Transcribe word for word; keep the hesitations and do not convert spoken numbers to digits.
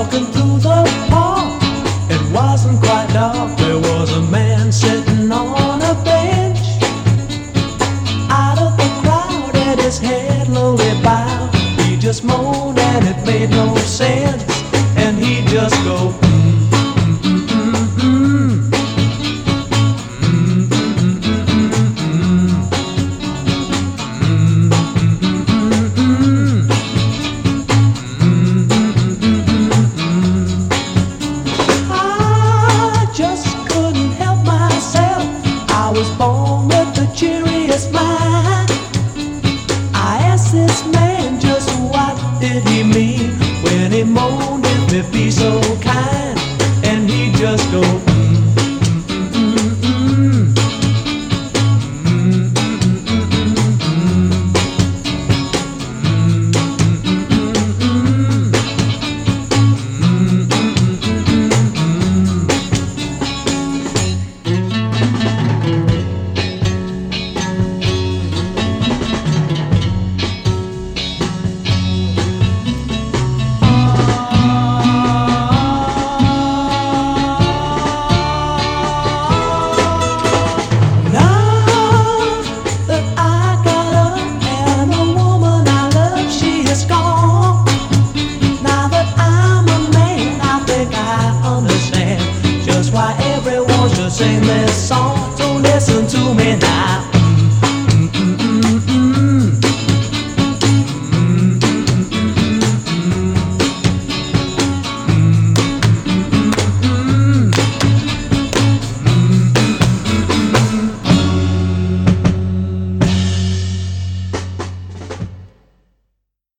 walking through the park. It wasn't quite dark. There was a man sitting on a bench. Out of the crowd, and his head lowly bowed. He just moaned and it made no sense. And he just go.